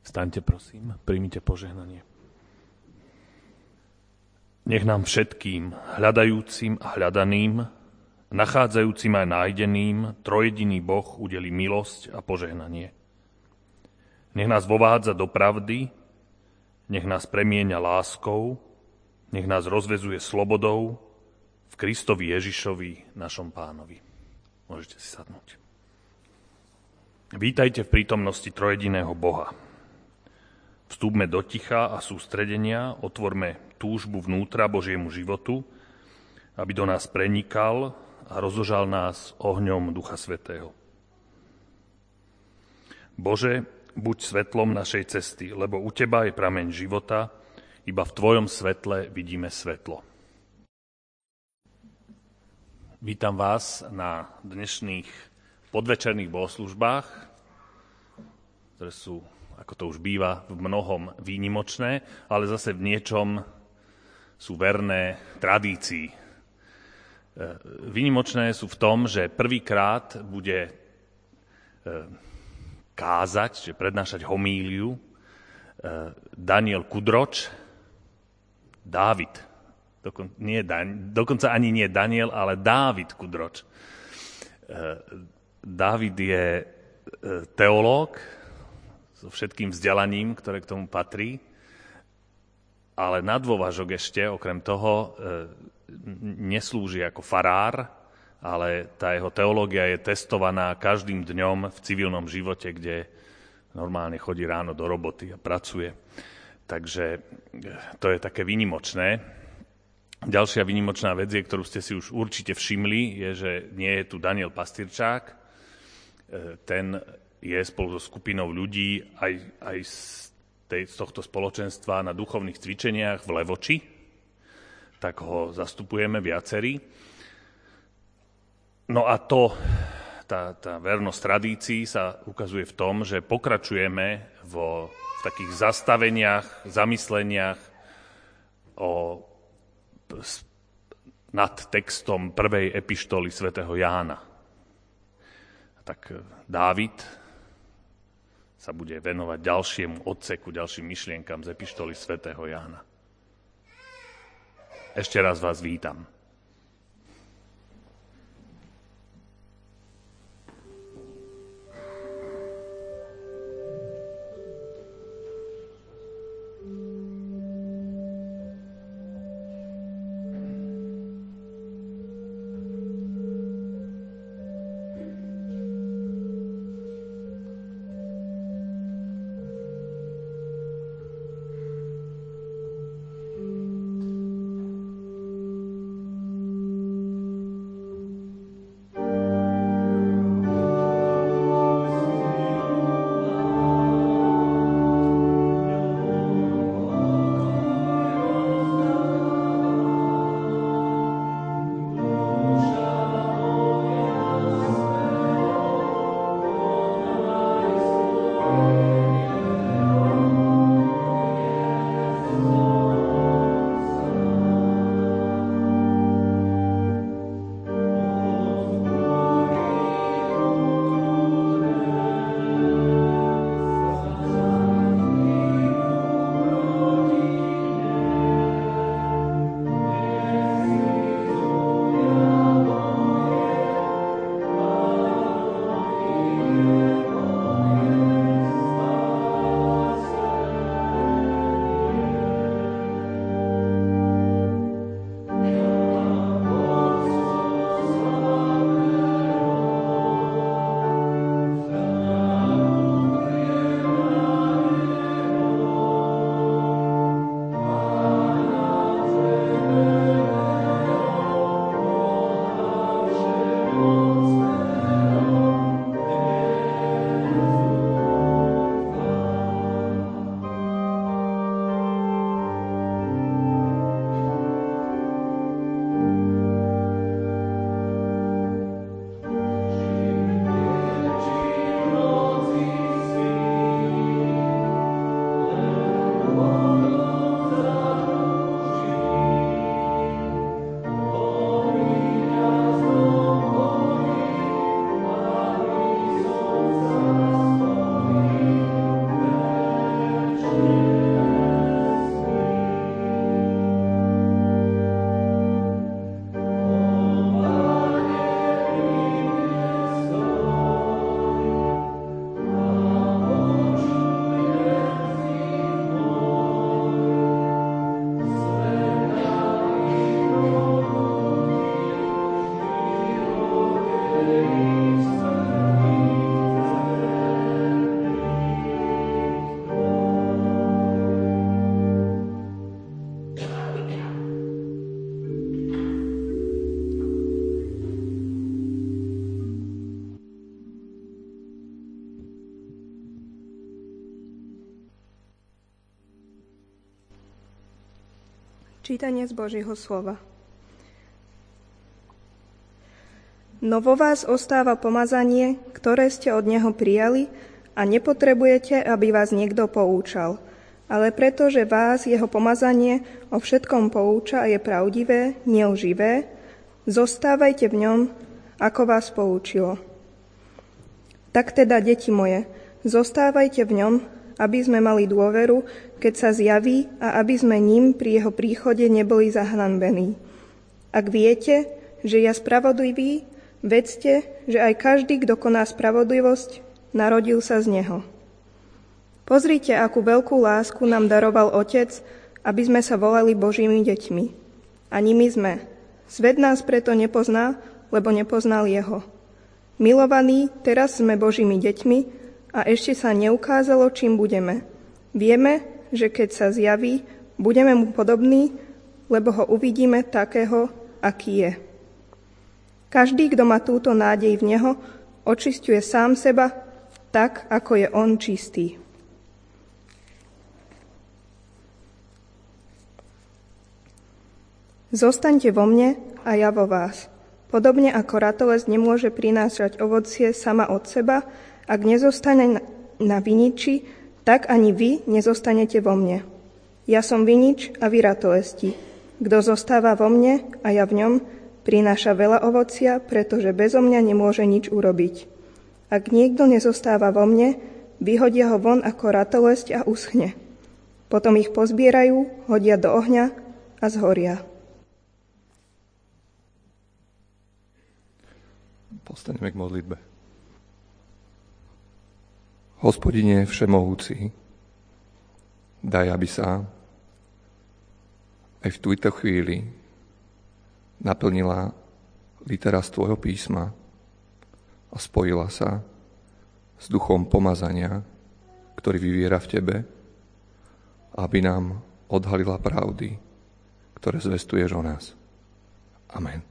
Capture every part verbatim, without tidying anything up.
Staňte, prosím, príjmite požehnanie. Nech nám všetkým, hľadajúcim a hľadaným, nachádzajúcim aj nájdeným, trojediný Boh udeli milosť a požehnanie. Nech nás vovádza do pravdy, nech nás premieňa láskou, nech nás rozvezuje slobodou v Kristovi Ježišovi, našom Pánovi. Môžete si sadnúť. Vítajte v prítomnosti trojediného Boha. Vstúpme do ticha a sústredenia, otvorme túžbu vnútra Božiemu životu, aby do nás prenikal a rozožal nás ohňom Ducha Svätého. Bože, buď svetlom našej cesty, lebo u Teba je prameň života, iba v Tvojom svetle vidíme svetlo. Vítam vás na dnešných podvečerných bohoslužbách, ktoré sú, ako to už býva, v mnohom výnimočné, ale zase v niečom sú verné tradícii. Výnimočné sú v tom, že prvýkrát bude kázať, že prednášať homíliu Daniel Kudroč, Dávid. Dokon, nie, dokonca ani nie Daniel, ale Dávid Kudroč. Dávid je teológ so všetkým vzdelaním, ktoré k tomu patrí, ale na dôvažok ešte, okrem toho, neslúži ako farár, ale tá jeho teológia je testovaná každým dňom v civilnom živote, kde normálne chodí ráno do roboty a pracuje. Takže to je také výnimočné. Ďalšia výnimočná vec, je, ktorú ste si už určite všimli, je, že nie je tu Daniel Pastyrčák. Ten je spolu so skupinou ľudí aj, aj z, tej, z tohto spoločenstva na duchovných cvičeniach v Levoči. Tak ho zastupujeme viacerí. No a to, tá, tá vernosť tradícií sa ukazuje v tom, že pokračujeme vo, v takých zastaveniach, zamysleniach o, nad textom prvej epištoly svätého Jána. Tak Dávid sa bude venovať ďalšiemu odseku, ďalším myšlienkam z epištoly svätého Jána. Ešte raz vás vítam. Čítanie z Božieho slova. No vo vás ostáva pomazanie, ktoré ste od Neho prijali, a nepotrebujete, aby vás niekto poučal. Ale pretože vás jeho pomazanie o všetkom pouča a je pravdivé, nelživé, zostávajte v ňom, ako vás poučilo. Tak teda, deti moje, zostávajte v ňom, aby sme mali dôveru, keď sa zjaví, a aby sme ním pri jeho príchode neboli zahlanbení. Ak viete, že ja spravodlivý, vedzte, že aj každý, kto koná spravodlivosť, narodil sa z neho. Pozrite, akú veľkú lásku nám daroval Otec, aby sme sa volali Božími deťmi. A nimi sme. Svet nás preto nepozná, lebo nepoznal jeho. Milovaní, teraz sme Božími deťmi a ešte sa neukázalo, čím budeme. Vieme, že keď sa zjaví, budeme mu podobní, lebo ho uvidíme takého, aký je. Každý, kto má túto nádej v neho, očisťuje sám seba, tak, ako je on čistý. Zostaňte vo mne a ja vo vás. Podobne ako ratolesť nemôže prinášať ovocie sama od seba, ak nezostane na viniči, tak ani vy nezostanete vo mne. Ja som vinič a vy ratolesti. Kto zostáva vo mne a ja v ňom, prináša veľa ovocia, pretože bezo mňa nemôže nič urobiť. Ak niekto nezostáva vo mne, vyhodia ho von ako ratolesť a uschne. Potom ich pozbierajú, hodia do ohňa a zhoria. Postaneme k modlitbe. Hospodine všemohúci, daj, aby sa aj v tejto chvíli naplnila litera z tvojho písma a spojila sa s duchom pomazania, ktorý vyviera v tebe, aby nám odhalila pravdy, ktoré zvestuješ o nás. Amen.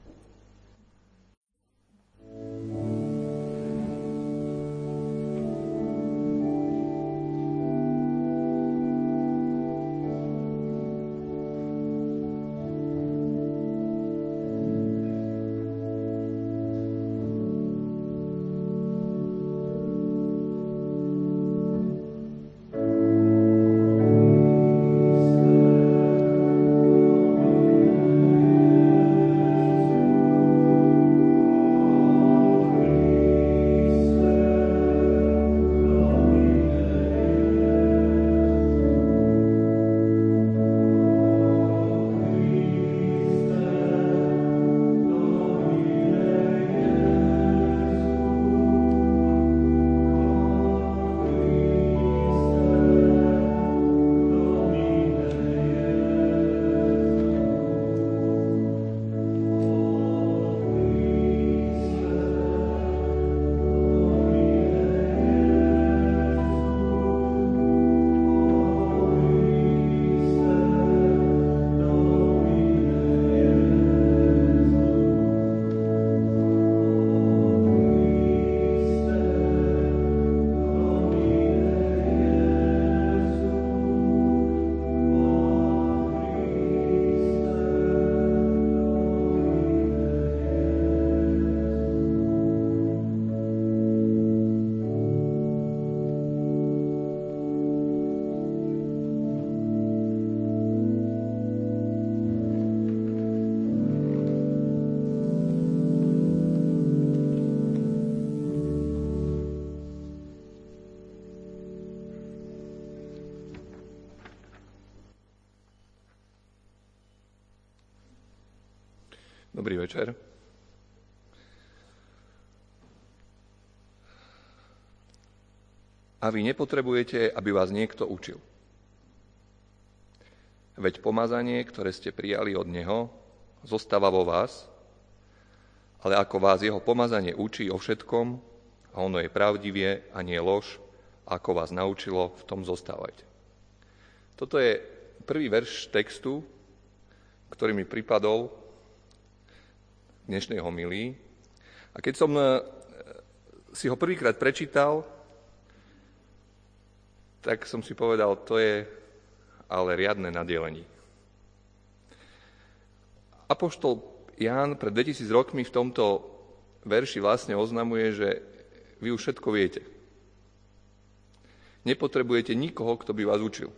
Dobrý večer. A vy nepotrebujete, aby vás niekto učil. Veď pomazanie, ktoré ste prijali od Neho, zostáva vo vás, ale ako vás jeho pomazanie učí o všetkom, a ono je pravdivé a nie lož, ako vás naučilo, v tom zostávajte. Toto je prvý verš textu, ktorý mi pripadol dnešnej homílii. A keď som si ho prvýkrát prečítal, tak som si povedal, to je ale riadne nadielenie. apoštol Ján pred dvetisíc rokmi v tomto verši vlastne oznamuje, že vy už všetko viete. Nepotrebujete nikoho, kto by vás učil.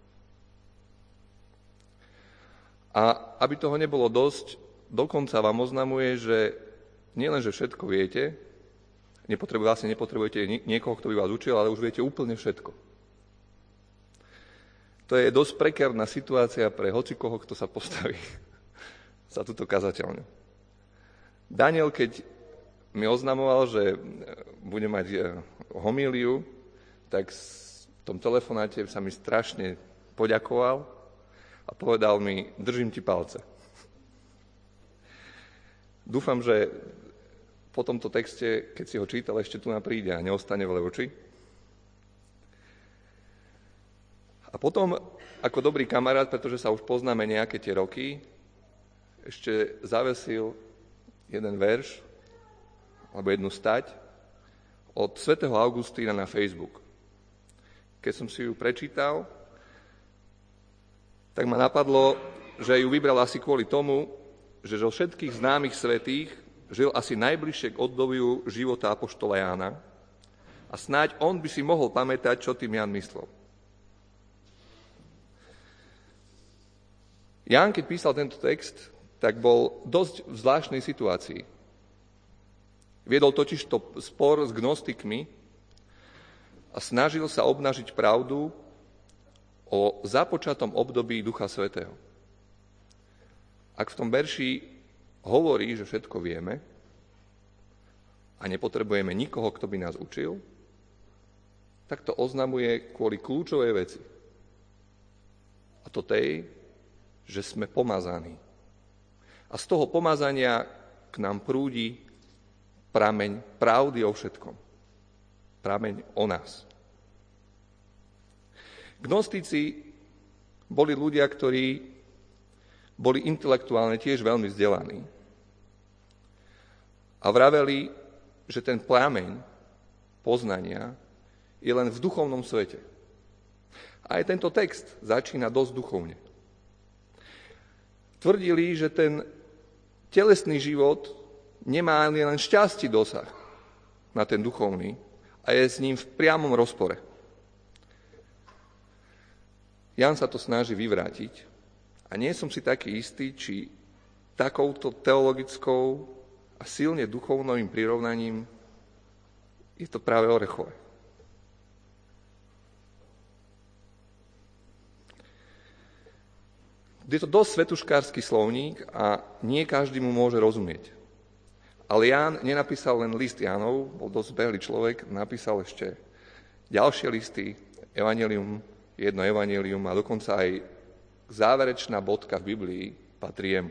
A aby toho nebolo dosť, dokonca vám oznamuje, že nielen, že všetko viete, nepotrebu, vlastne nepotrebujete niekoho, kto by vás učil, ale už viete úplne všetko. To je dosť prekérna situácia pre hocikoho, kto sa postaví za túto kazateľňu. Daniel, keď mi oznamoval, že bude mať homíliu, tak v tom telefonáte sa mi strašne poďakoval a povedal mi, držím ti palce. Dúfam, že po tomto texte, keď si ho čítal, ešte tu príde a neostane v levoči. A potom, ako dobrý kamarát, pretože sa už poznáme nejaké tie roky, ešte zavesil jeden verš, alebo jednu stať od svätého Augustína na Facebook. Keď som si ju prečítal, tak ma napadlo, že ju vybral asi kvôli tomu, že zo všetkých známych svätých žil asi najbližšie k obdobiu života apoštola Jána a snáď on by si mohol pamätať, čo tým Ján myslel. Ján, keď písal tento text, tak bol dosť v zvláštnej situácii. Viedol totiž to spor s gnostikmi a snažil sa obnažiť pravdu o započatom období Ducha Svätého. Ak v tom verši hovorí, že všetko vieme a nepotrebujeme nikoho, kto by nás učil, tak to oznamuje kvôli kľúčovej veci. A to tej, že sme pomazaní. A z toho pomazania k nám prúdi prameň pravdy o všetkom. Prameň o nás. Gnostici boli ľudia, ktorí boli intelektuálne tiež veľmi vzdelaní. A vraveli, že ten prameň poznania je len v duchovnom svete. A aj tento text začína dosť duchovne. Tvrdili, že ten telesný život nemá len šťastí dosah na ten duchovný a je s ním v priamom rozpore. Ján sa to snaží vyvrátiť a nie som si taký istý, či takouto teologickou a silne duchovným prirovnaním je to práve orechové. Je to dosť svetuškársky slovník a nie každý mu môže rozumieť. Ale Ján nenapísal len list Jánov, bol dosť zbehlý človek, napísal ešte ďalšie listy, evanjelium, jedno evanjelium a dokonca aj záverečná bodka v Biblii patrí jemu.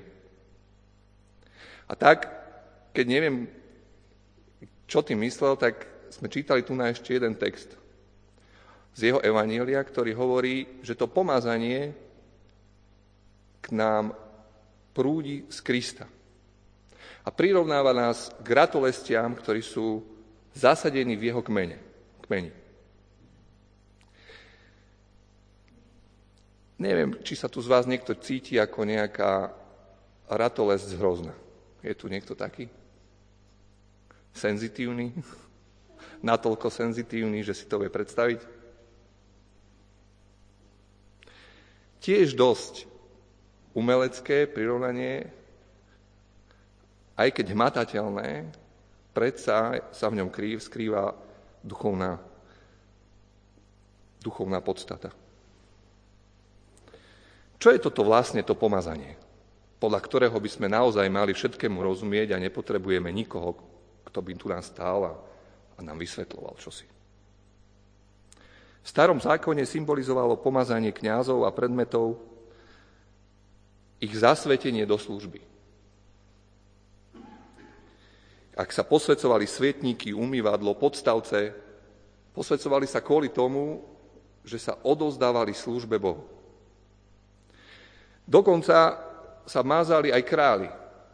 A tak, keď neviem, čo tým myslel, tak sme čítali tu na ešte jeden text z jeho evanjelia, ktorý hovorí, že to pomazanie k nám prúdi z Krista. A prirovnáva nás k ratolestiam, ktorí sú zasadení v jeho kmene, kmeni. Neviem, či sa tu z vás niekto cíti ako nejaká ratolesť z Hrozna. Je tu niekto taký? Senzitívny? Natoľko senzitívny, že si to vie predstaviť? Tiež dosť umelecké prirovnanie, aj keď hmatateľné, predsa sa v ňom krýv, skrýva duchovná, duchovná podstata. Čo je toto vlastne to pomazanie, podľa ktorého by sme naozaj mali všetkému rozumieť a nepotrebujeme nikoho, kto by tu nás stál a, a nám vysvetľoval čosi? V starom zákone symbolizovalo pomazanie kňazov a predmetov ich zasvetenie do služby. Ak sa posväcovali svietníky, umývadlo, podstavce, posväcovali sa kvôli tomu, že sa odovzdávali službe Bohu. Dokonca sa mázali aj králi.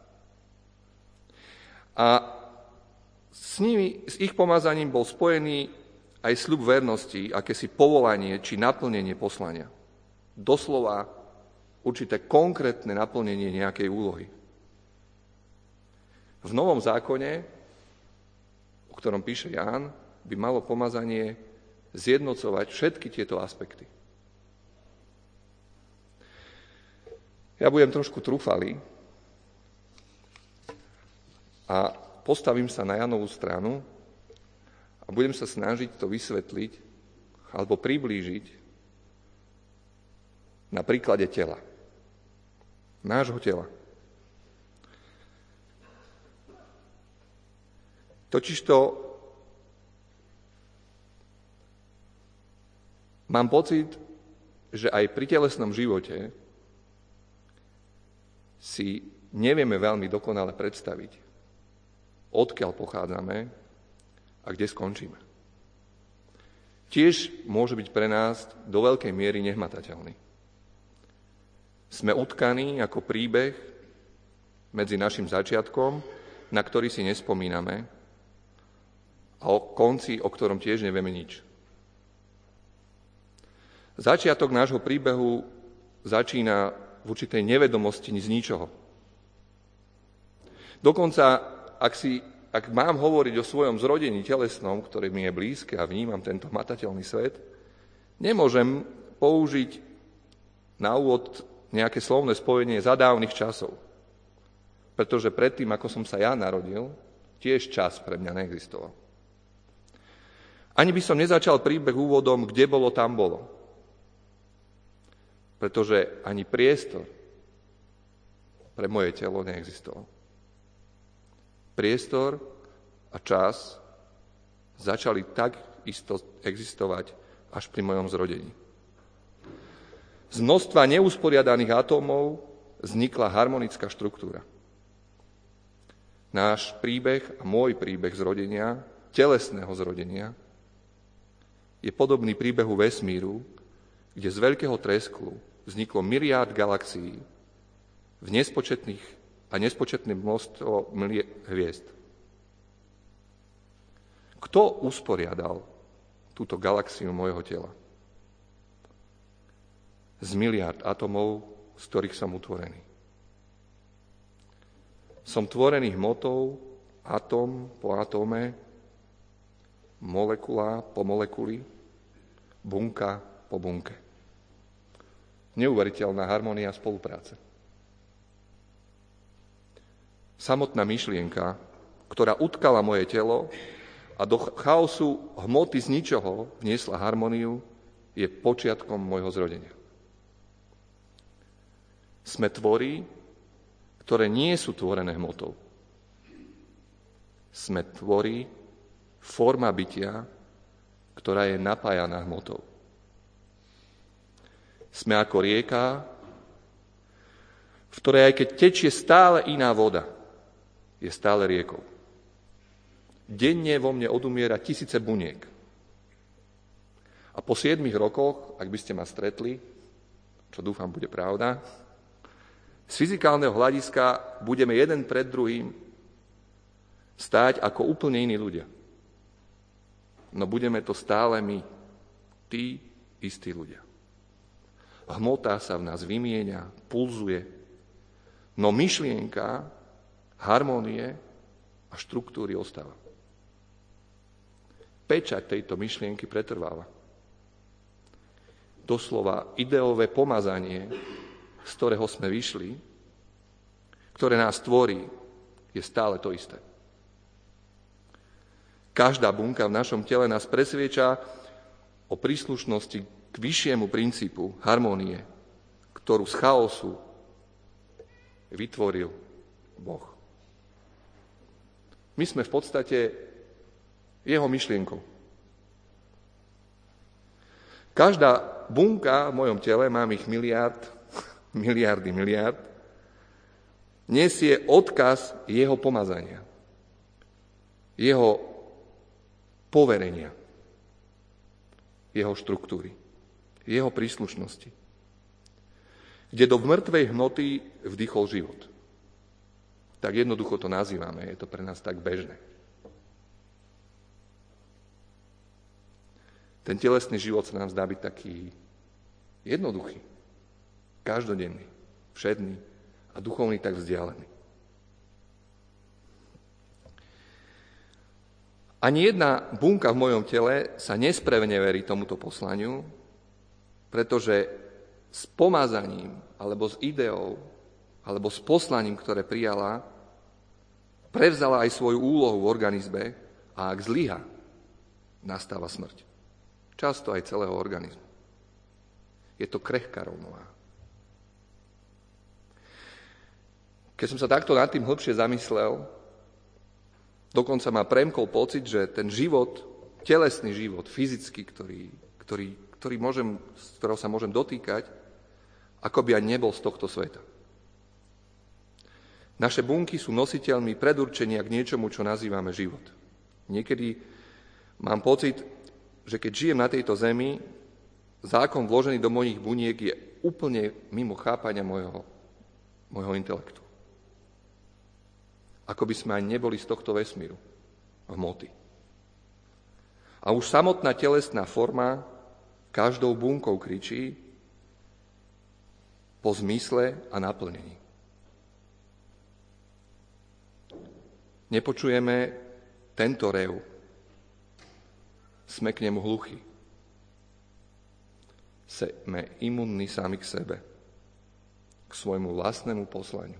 A s nimi, s ich pomazaním bol spojený aj sľub vernosti, akési povolanie či naplnenie poslania. Doslova určité konkrétne naplnenie nejakej úlohy. V Novom zákone, o ktorom píše Ján, by malo pomazanie zjednocovať všetky tieto aspekty. Ja budem trošku trúfalý a postavím sa na Jánovú stranu a budem sa snažiť to vysvetliť alebo priblížiť na príklade tela. Nášho tela. Totižto mám pocit, že aj pri telesnom živote si nevieme veľmi dokonale predstaviť, odkiaľ pochádzame a kde skončíme. Tiež môže byť pre nás do veľkej miery nehmatateľný. Sme utkaní ako príbeh medzi našim začiatkom, na ktorý si nespomíname, a o konci, o ktorom tiež nevieme nič. Začiatok nášho príbehu začína v určitej nevedomosti z ničoho. Dokonca, ak, si, ak mám hovoriť o svojom zrodení telesnom, ktoré mi je blízke a vnímam tento hmatateľný svet, nemôžem použiť na úvod nejaké slovné spojenie za dávnych časov. Pretože predtým, ako som sa ja narodil, tiež čas pre mňa neexistoval. Ani by som nezačal príbeh úvodom, kde bolo, tam bolo. Pretože ani priestor pre moje telo neexistoval. Priestor a čas začali tak isto existovať až pri mojom zrodení. Z množstva neusporiadaných atómov vznikla harmonická štruktúra. Náš príbeh a môj príbeh zrodenia, telesného zrodenia, je podobný príbehu vesmíru, kde z veľkého tresku vzniklo miliárd galaxií v nespočetných a nespočetné množstvo hviezd. Kto usporiadal túto galaxiu môjho tela? Z miliárd atomov, z ktorých som utvorený. Som tvorený hmotou, atóm po atóme, molekula po molekuli, bunka po bunke. Neuveriteľná harmónia spolupráce. Samotná myšlienka, ktorá utkala moje telo a do chaosu hmoty z ničoho vniesla harmóniu, je počiatkom môjho zrodenia. Sme tvory, ktoré nie sú tvorené hmotou. Sme tvory, forma bytia, ktorá je napájaná hmotou. Sme ako rieka, v ktorej aj keď tečie stále iná voda, je stále riekou. Denne vo mne odumiera tisíce buniek. A po siedmich rokoch, ak by ste ma stretli, čo dúfam bude pravda, z fyzikálneho hľadiska budeme jeden pred druhým stáť ako úplne iní ľudia. No budeme to stále my, tí istí ľudia. Hmota sa v nás vymieňa, pulzuje, no myšlienka, harmónie a štruktúry ostáva. Pečať tejto myšlienky pretrváva. Doslova ideové pomazanie, z ktorého sme vyšli, ktoré nás tvorí, je stále to isté. Každá bunka v našom tele nás presvieča o príslušnosti k vyššiemu princípu harmónie, ktorú z chaosu vytvoril Boh. My sme v podstate jeho myšlienkou. Každá bunka v mojom tele, mám ich miliárd, miliardy, miliárd, nesie odkaz jeho pomazania, jeho poverenia, jeho štruktúry, jeho príslušnosti, kde do mŕtvej hmoty vdychol život. Tak jednoducho to nazývame, je to pre nás tak bežné. Ten telesný život sa nám zdá byť taký jednoduchý, každodenný. všedný a duchovný tak vzdialený. Ani jedna bunka v mojom tele sa nespreneverí tomuto poslaniu, pretože s pomazaním, alebo s ideou, alebo s poslaním, ktoré prijala, prevzala aj svoju úlohu v organizme a ak zlyha, nastáva smrť. Často aj celého organizmu. Je to krehká rovnováha. Keď som sa takto nad tým hlbšie zamyslel, dokonca ma premkol pocit, že ten život, telesný život, fyzický, ktorý, ktorý, ktorý môžem, z ktorého sa môžem dotýkať, ako by aj nebol z tohto sveta. Naše bunky sú nositeľmi predurčenia k niečomu, čo nazývame život. Niekedy mám pocit, že keď žijem na tejto zemi, zákon vložený do mojich buniek je úplne mimo chápania môjho, môjho intelektu. Ako by sme aj neboli z tohto vesmíru, hmoty. A už samotná telesná forma každou bunkou kričí po zmysle a naplnení. Nepočujeme tento rev. Sme k nemu hluchí. Sme imunní sami k sebe, k svojmu vlastnému poslaniu.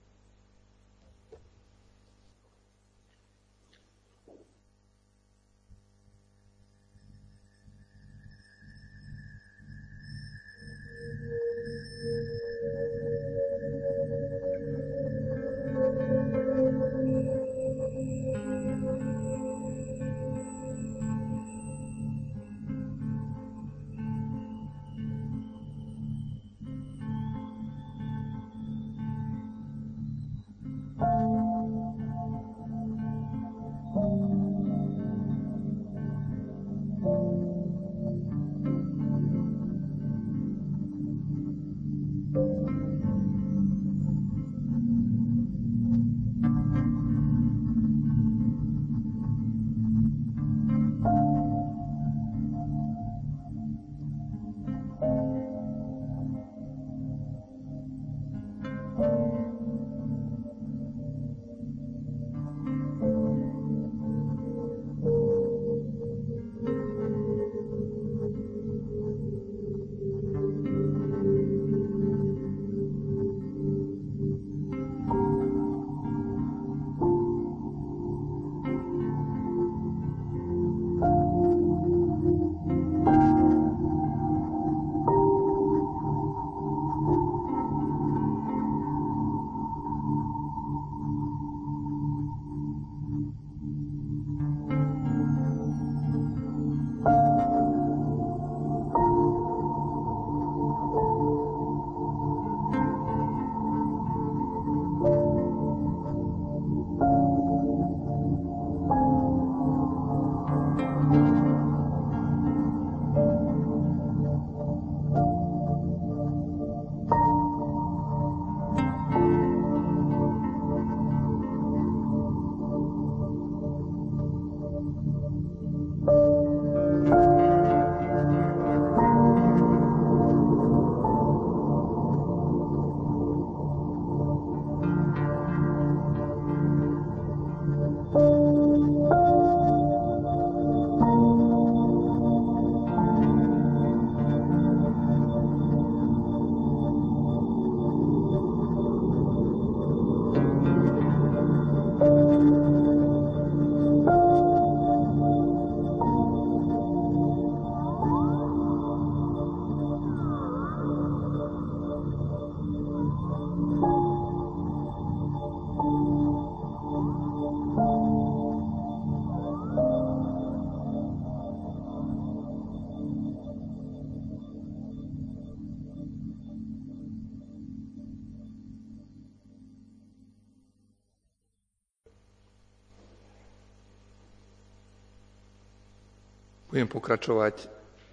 Budem pokračovať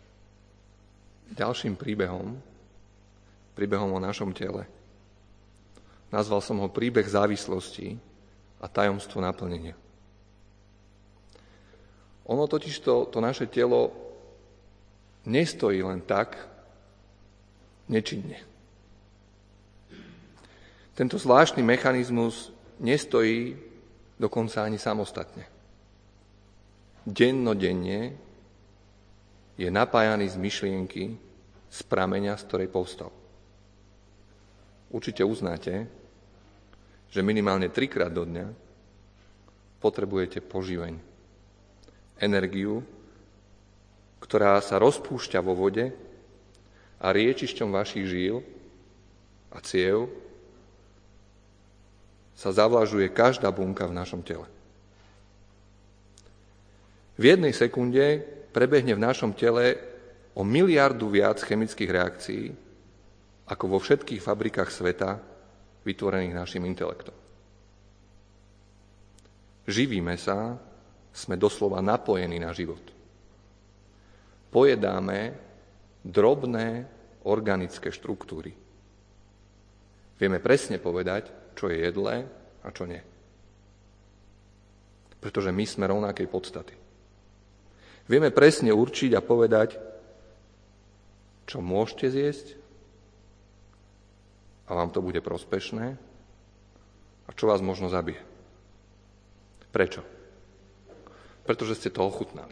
ďalším príbehom, príbehom o našom tele. Nazval som ho príbeh závislosti a tajomstvo naplnenia. Ono totiž to, to naše telo nestojí len tak nečinne. Tento zvláštny mechanizmus nestojí dokonca ani samostatne. Dennodenne je napájaný z myšlienky, z prameňa, z ktorej povstal. Určite uznáte, že minimálne trikrát do dňa potrebujete poživeň, energiu, ktorá sa rozpúšťa vo vode a riečišťom vašich žíl a ciev sa zavlažuje každá bunka v našom tele. V jednej sekunde prebehne v našom tele o miliardu viac chemických reakcií ako vo všetkých fabrikách sveta vytvorených našim intelektom. Živíme sa, sme doslova napojení na život. Pojedáme drobné organické štruktúry. Vieme presne povedať, čo je jedlé a čo nie. Pretože my sme rovnakej podstaty. Vieme presne určiť a povedať, čo môžete zjesť a vám to bude prospešné a čo vás možno zabije. Prečo? Pretože ste to ochutnali.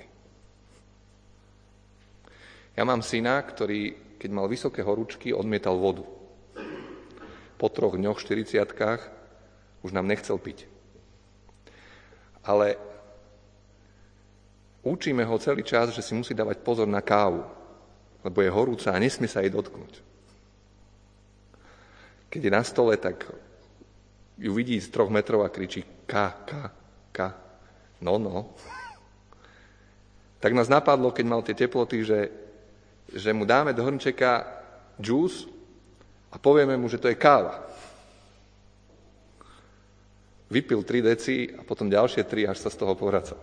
Ja mám syna, ktorý, keď mal vysoké horúčky, odmietal vodu. Po troch dňoch, štyridsiatkách, už nám nechcel piť. Ale učíme ho celý čas, že si musí dávať pozor na kávu, lebo je horúca a nesmie sa jej dotknúť. Keď je na stole, tak ju vidí z troch metrov a kričí ka, ka, ka, no, no. Tak nás napadlo, keď mal tie teploty, že, že mu dáme do hrnčeka džús a povieme mu, že to je káva. Vypil tri deci a potom ďalšie tri, až sa z toho povracal.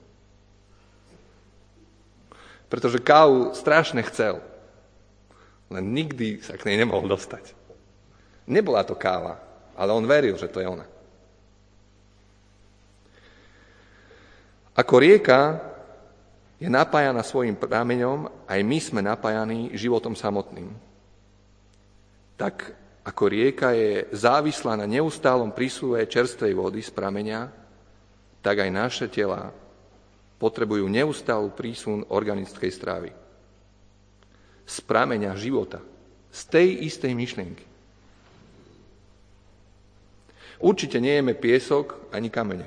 Pretože kávu strašne chcel, len nikdy sa k nej nemohol dostať. Nebola to káva, ale on veril, že to je ona. Ako rieka je napájana svojim prameňom, aj my sme napájaní životom samotným. Tak ako rieka je závislá na neustálom prísúve čerstvej vody z prameňa, tak aj naše telá potrebujú neustálu prísun organickej strávy. Z prameňa života, z tej istej myšlienky. Určite nejeme piesok ani kamene.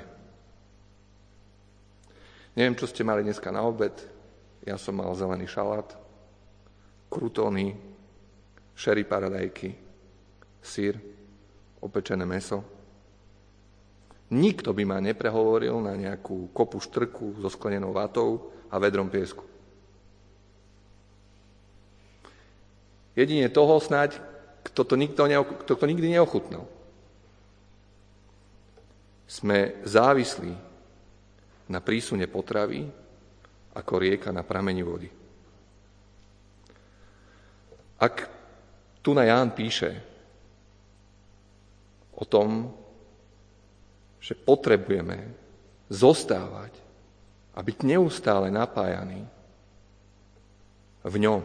Neviem, čo ste mali dneska na obed. Ja som mal zelený šalát, krutóny, šery paradajky, syr, opečené mäso. Nikto by ma neprehovoril na nejakú kopu štrku so sklenenou vatou a vedrom piesku. Jedine toho snáď, kto to, nikto neoch- kto to nikdy neochutnal. Sme závislí na prísune potravy ako rieka na prameni vody. Ak tu na Ján píše o tom, že potrebujeme zostávať a byť neustále napájaní v ňom,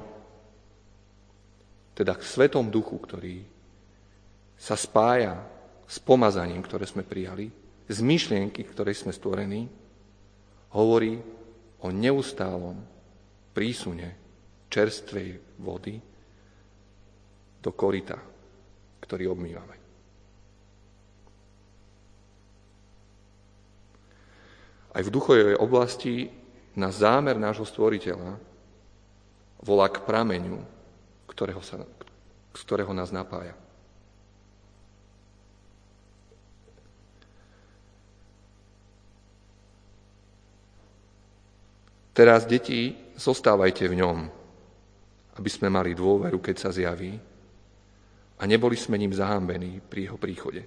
teda k Svetom Duchu, ktorý sa spája s pomazaním, ktoré sme prijali, z myšlienky, ktorej sme stvorení, hovorí o neustálom prísune čerstvej vody do koryta, ktorý obmývame. Aj v duchovej oblasti na zámer nášho stvoriteľa volá k prameňu, ktorého sa, z ktorého nás napája. Teraz, deti, zostávajte v ňom, aby sme mali dôveru, keď sa zjaví a neboli sme ním zahambení pri jeho príchode.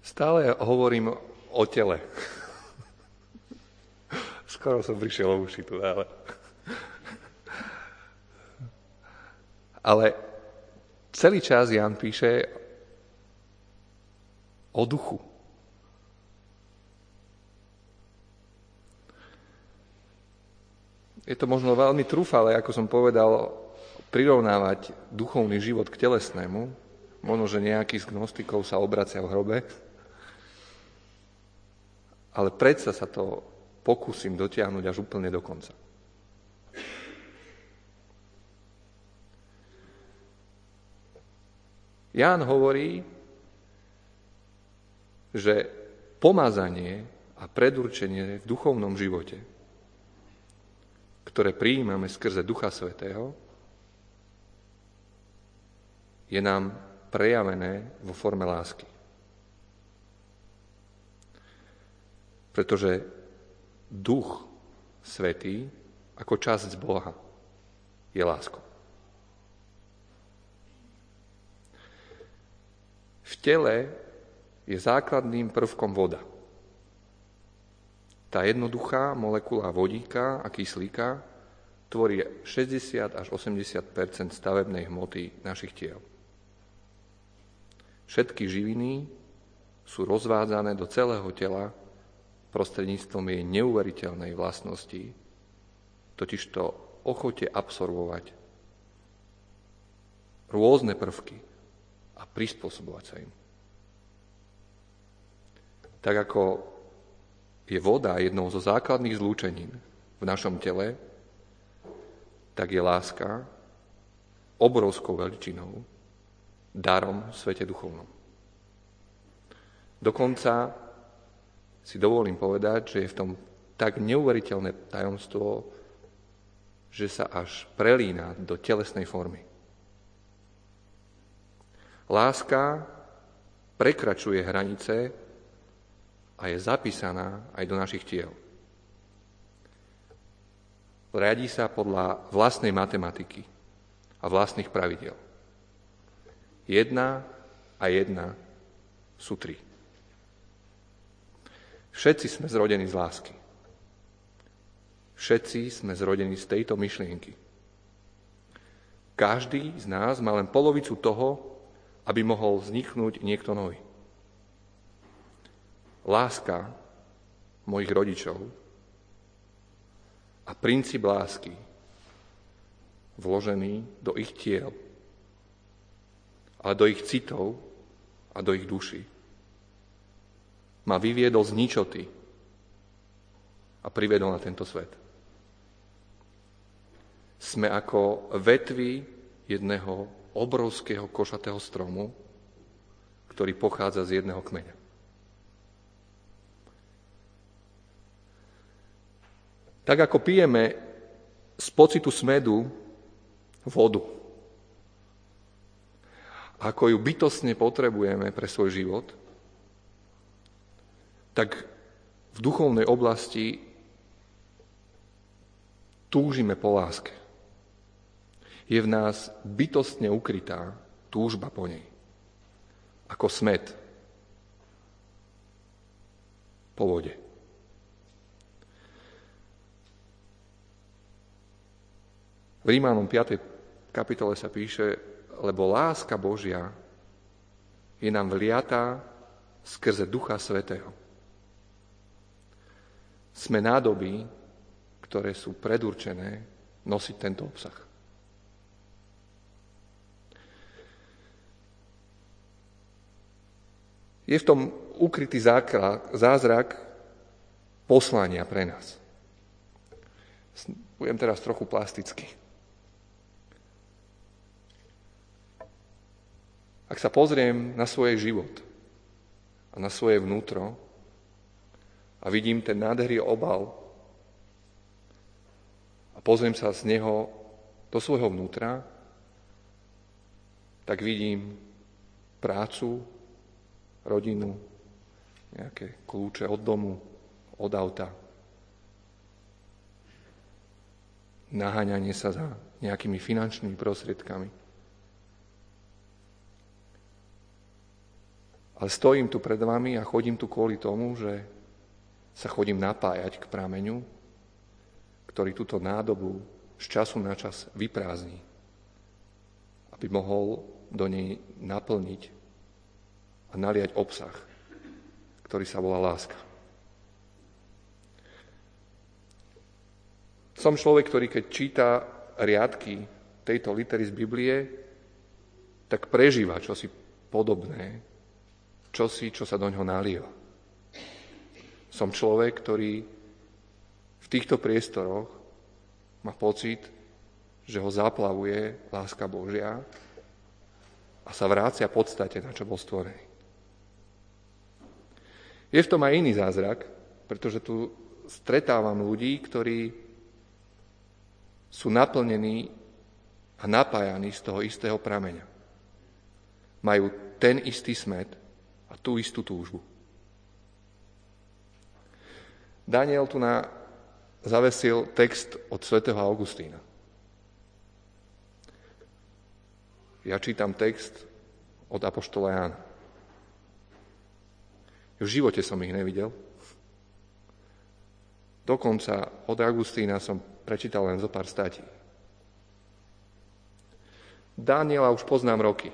Stále hovorím o tele. Skoro som prišiel o uši tu, ale... Ale celý čas Ján píše o duchu. Je to možno veľmi trúfale, ako som povedal, prirovnávať duchovný život k telesnému. Možno, že nejaký z gnostikov sa obracia v hrobe. Ale predsa sa to pokúsim dotiahnuť až úplne do konca. Ján hovorí, že pomazanie a predurčenie v duchovnom živote, ktoré prijímame skrze Ducha Svätého, je nám prejavené vo forme lásky. Pretože Duch Svätý ako časť z Boha je láskou. V tele je základným prvkom voda. Tá jednoduchá molekula vodíka a kyslíka tvorí šesťdesiat až osemdesiat percent stavebnej hmoty našich tiel. Všetky živiny sú rozvádzané do celého tela prostredníctvom jej neuveriteľnej vlastnosti, totižto ochote absorbovať rôzne prvky a prispôsobovať sa im. Tak ako je voda jednou zo základných zlúčenín v našom tele, tak je láska obrovskou veličinou, darom v svete duchovnom. Dokonca si dovolím povedať, že je v tom tak neuveriteľné tajomstvo, že sa až prelína do telesnej formy. Láska prekračuje hranice a je zapísaná aj do našich tiel. Riadí sa podľa vlastnej matematiky a vlastných pravidiel. Jedna a jedna sú tri. Všetci sme zrodení z lásky. Všetci sme zrodení z tejto myšlienky. Každý z nás má len polovicu toho, aby mohol vzniknúť niekto nový. Láska mojich rodičov a princíp lásky vložený do ich tiel, ale do ich citov a do ich duší ma vyviedol z ničoty a priviedol na tento svet. Sme ako vetvy jedného obrovského košatého stromu, ktorý pochádza z jedného kmeňa. Tak ako pijeme z pocitu smedu vodu, ako ju bytostne potrebujeme pre svoj život, tak v duchovnej oblasti túžime po láske. Je v nás bytostne ukrytá túžba po nej. Ako smäd po vode. V Rímanom piatej kapitole sa píše, lebo láska Božia je nám vliatá skrze Ducha Svätého. Sme nádoby, ktoré sú predurčené nosiť tento obsah. Je v tom ukrytý zázrak poslania pre nás. Budem teraz trochu plasticky. Ak sa pozriem na svoj život a na svoje vnútro a vidím ten nádherný obal a pozriem sa z neho do svojho vnútra, tak vidím prácu, rodinu, nejaké kľúče od domu, od auta, naháňanie sa za nejakými finančnými prostriedkami. Ale stojím tu pred vami a chodím tu kvôli tomu, že sa chodím napájať k prameňu, ktorý túto nádobu z času na čas vyprázdni, aby mohol do nej naplniť a naliať obsah, ktorý sa volá láska. Som človek, ktorý keď číta riadky tejto litery z Biblie, tak prežíva čosi podobné, čosi, čo sa do ňoho nalieva. Som človek, ktorý v týchto priestoroch má pocit, že ho zaplavuje láska Božia a sa vrácia v podstate, na čo bol stvorený. Je v tom aj iný zázrak, pretože tu stretávam ľudí, ktorí sú naplnení a napájaní z toho istého prameňa. Majú ten istý smäd a tú istú túžbu. Daniel tu na zavesil text od svätého Augustína. Ja čítam text od apoštola Jána. V živote som ich nevidel. Dokonca od Augustína som prečítal len zo pár státí. Daniela už poznám roky.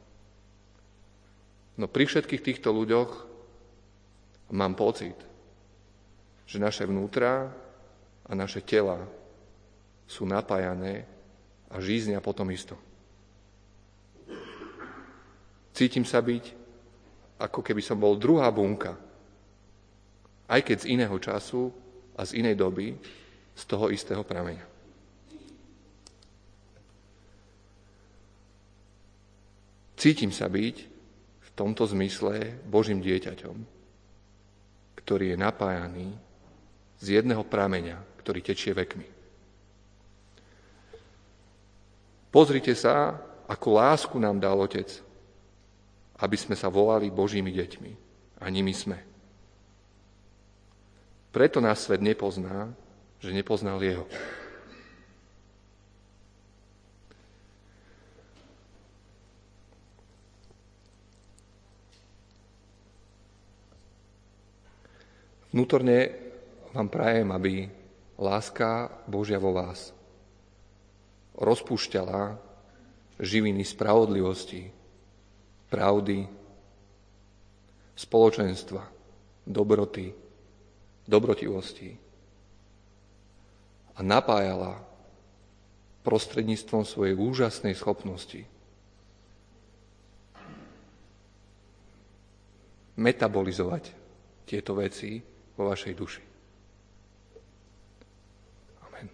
No pri všetkých týchto ľuďoch mám pocit, že naše vnútra a naše tela sú napájané a žíznia po tom istom. Cítim sa byť, ako keby som bol druhá bunka, aj keď z iného času a z inej doby, z toho istého prameňa. Cítim sa byť v tomto zmysle Božím dieťaťom, ktorý je napájaný z jedného prameňa, ktorý tečie vekmi. Pozrite sa, akú lásku nám dal Otec, aby sme sa volali Božími deťmi. A nimi sme. Preto nás svet nepozná, že nepoznal jeho. Vnútorne vám prajem, aby láska Božia vo vás rozpúšťala živiny spravodlivosti, pravdy, spoločenstva, dobroty, dobrotivosti a napájala prostredníctvom svojej úžasnej schopnosti metabolizovať tieto veci vo vašej duši. Amen.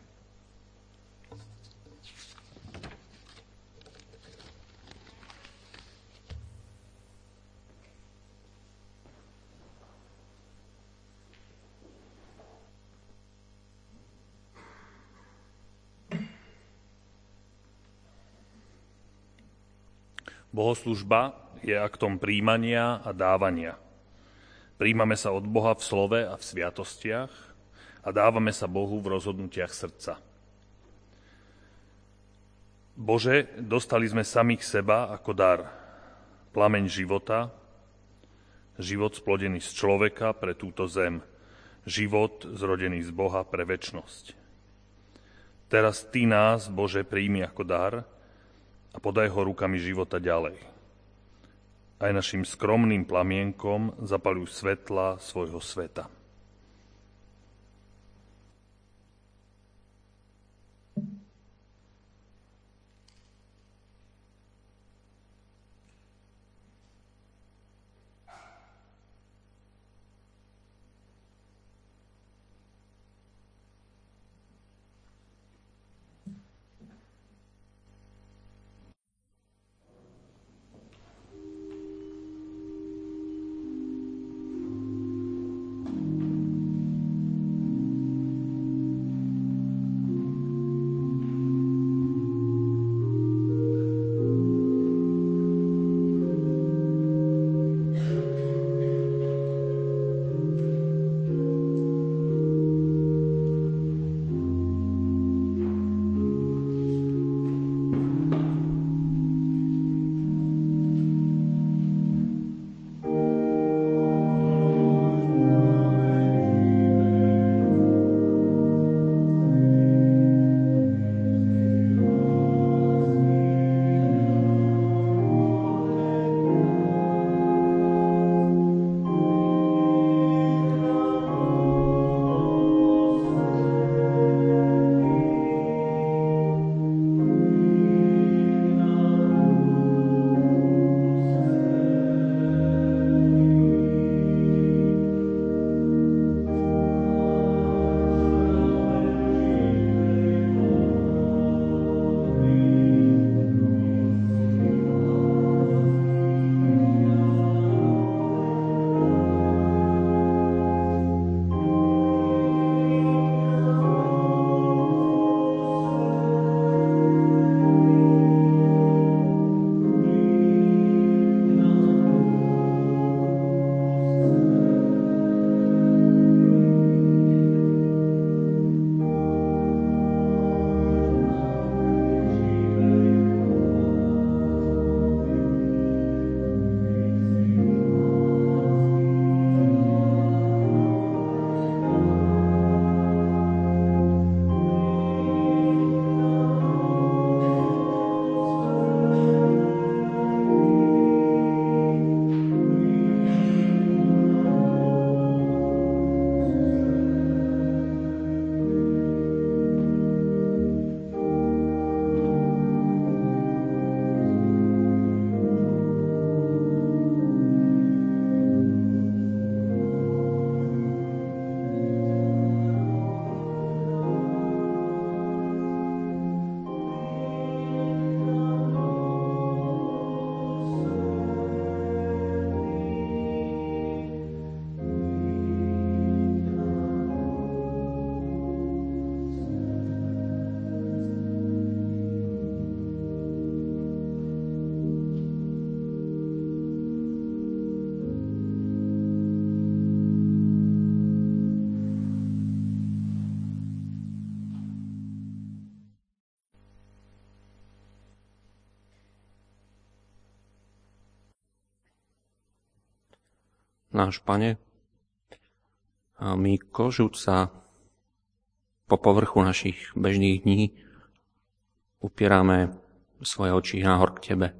Bohoslužba je aktom príjmania a dávania. Príjmame sa od Boha v slove a v sviatostiach a dávame sa Bohu v rozhodnutiach srdca. Bože, dostali sme samých seba ako dar, plameň života, život splodený z človeka pre túto zem, život zrodený z Boha pre večnosť. Teraz Ty nás, Bože, príjmi ako dar a podaj ho rukami života ďalej. Aj našim skromným plamienkom zapaľuj svetla svojho sveta. náš Pane, a my kožúc sa po povrchu našich bežných dní upierame svoje oči nahor k Tebe.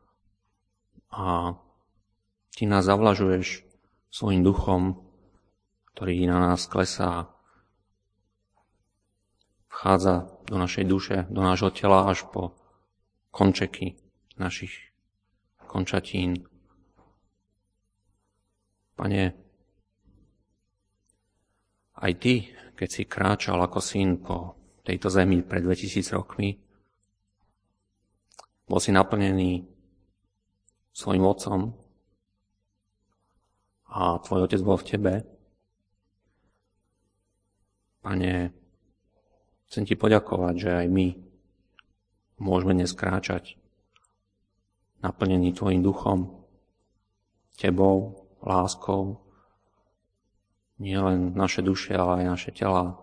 A Ty nás zavlažuješ svojim duchom, ktorý na nás klesá, vchádza do našej duše, do nášho tela až po končeky našich končatín. Pane, aj Ty, keď si kráčal ako syn po tejto zemi pred dvetisíc rokmi, bol si naplnený svojim otcom a tvoj otec bol v Tebe. Pane, chcem Ti poďakovať, že aj my môžeme dnes kráčať naplnení Tvojim duchom, Tebou, láskou, nie len naše duše, ale aj naše tela.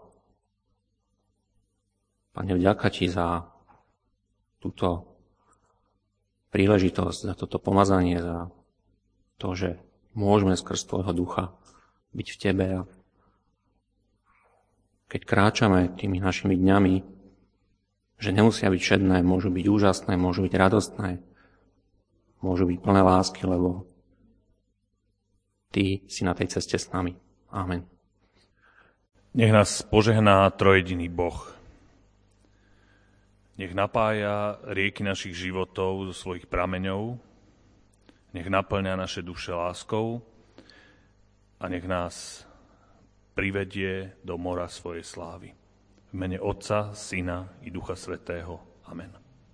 Pane, vďaka Ti za túto príležitosť, za toto pomazanie, za to, že môžeme skrz Tvojho ducha byť v Tebe. A keď kráčame tými našimi dňami, že nemusia byť všedné, môžu byť úžasné, môžu byť radostné, môžu byť plné lásky, lebo Ty si na tej ceste s nami. Amen. Nech nás požehná trojediný Boh. Nech napája rieky našich životov zo svojich prameňov, nech naplňa naše duše láskou a nech nás privedie do mora svojej slávy. V mene Otca, Syna i Ducha Svätého. Amen.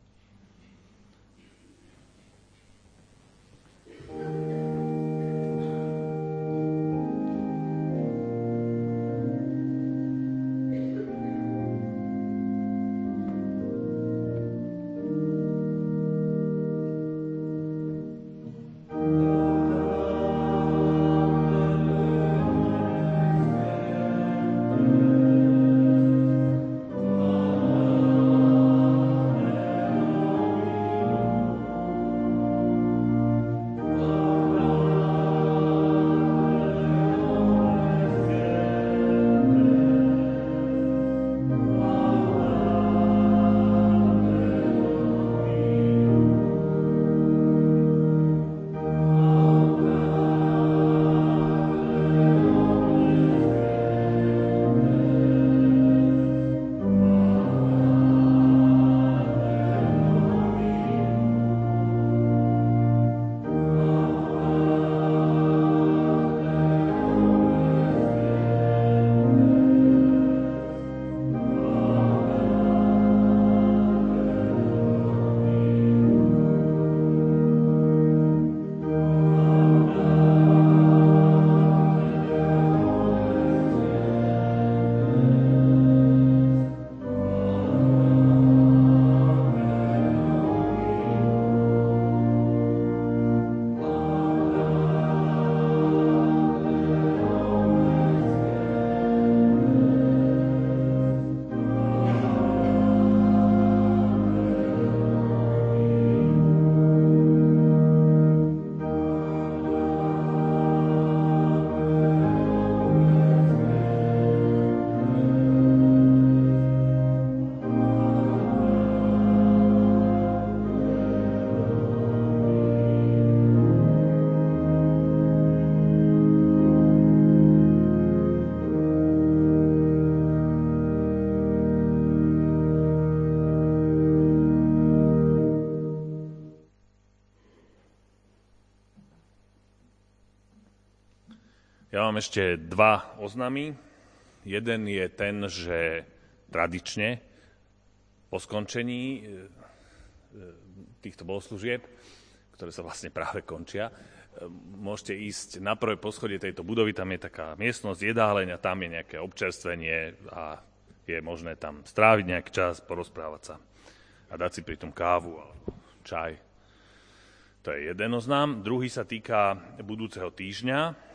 Ja mám ešte dva oznamy. Jeden je ten, že tradične po skončení týchto bohoslúžieb, ktoré sa vlastne práve končia, môžete ísť na prvé poschodie tejto budovy, tam je taká miestnosť, jedáleň a tam je nejaké občerstvenie a je možné tam stráviť nejaký čas, porozprávať sa a dať si pri tom kávu alebo čaj. To je jeden oznám. Druhý sa týka budúceho týždňa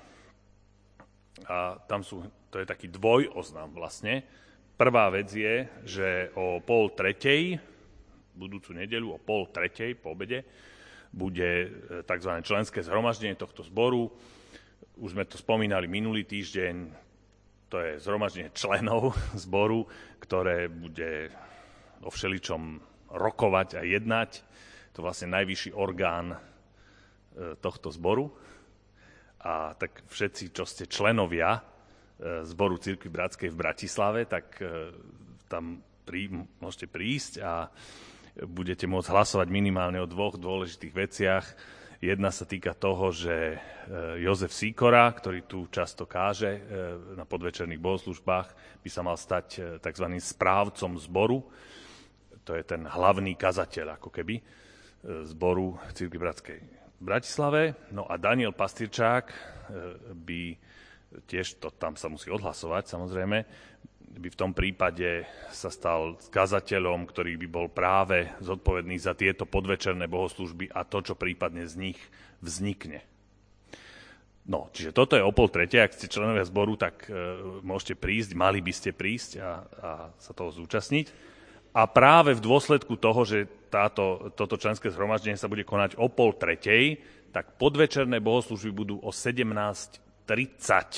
a tam sú, to je taký dvoj oznám vlastne. Prvá vec je, že o pol tretej, budúcu nedeľu o pol tretej po obede, bude tzv. Členské zhromaždenie tohto zboru. už sme to spomínali minulý týždeň, to je zhromaždenie členov zboru, ktoré bude o všeličom rokovať a jednať. To je vlastne najvyšší orgán tohto zboru. A tak všetci, čo ste členovia zboru Cirkvi Bratskej v Bratislave, tak tam prí, môžete prísť a budete môcť hlasovať minimálne o dvoch dôležitých veciach. Jedna sa týka toho, že Jozef Sýkora, ktorý tu často káže na podvečerných bohoslužbách, by sa mal stať tzv. Správcom zboru. To je ten hlavný kazateľ, ako keby, zboru Cirkvi Bratskej v Bratislave. No a Daniel Pastýrčák by tiež, to tam sa musí odhlasovať samozrejme, by v tom prípade sa stal kazateľom, ktorý by bol práve zodpovedný za tieto podvečerné bohoslúžby a to, čo prípadne z nich vznikne. No, čiže toto je o pol tretie, ak ste členovia zboru, tak e, môžete prísť, mali by ste prísť a, a sa toho zúčastniť. A práve v dôsledku toho, že táto, toto členské zhromaždenie sa bude konať o pol tretej, tak podvečerné bohoslúžby budú o sedemnásť tridsať.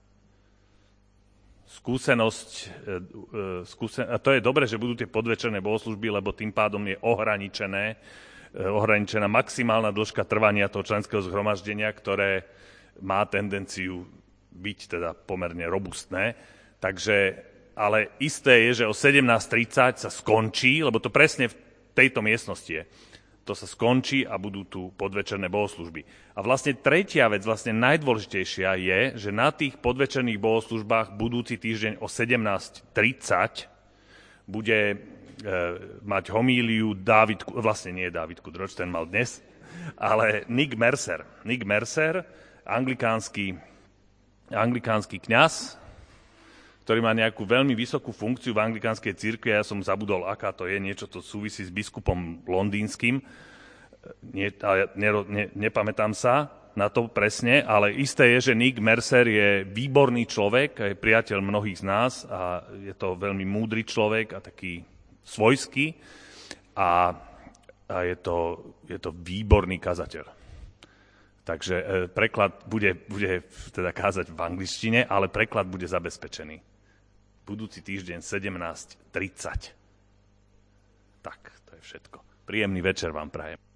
Skúsenosť, skúsen, a to je dobre, že budú tie podvečerné bohoslúžby, lebo tým pádom je ohraničené, ohraničená maximálna dĺžka trvania toho členského zhromaždenia, ktoré má tendenciu byť teda pomerne robustné. Takže ale isté je, že o sedemnásť tridsať sa skončí, lebo to presne v tejto miestnosti je. To sa skončí a budú tu podvečerné bohoslúžby. A vlastne tretia vec, vlastne najdôležitejšia je, že na tých podvečerných bohoslúžbách budúci týždeň o sedemnásť tridsať bude e, mať homíliu Dávid, vlastne nie Dávid Kudroč, ten mal dnes, ale Nick Mercer. Nick Mercer, anglikánsky, anglikánsky kňaz, ktorý má nejakú veľmi vysokú funkciu v anglikánskej cirkvi. Ja som zabudol, aká to je, niečo to súvisí s biskupom londýnskym. Nie, ne, ne, nepamätám sa na to presne, ale isté je, že Nick Mercer je výborný človek, je priateľ mnohých z nás a je to veľmi múdry človek a taký svojský a, a je, to, je to výborný kazateľ. Takže preklad bude, bude teda kázať v angličtine, ale preklad bude zabezpečený. Budúci týždeň sedemnásť tridsať. Tak, to je všetko. Príjemný večer vám prajem.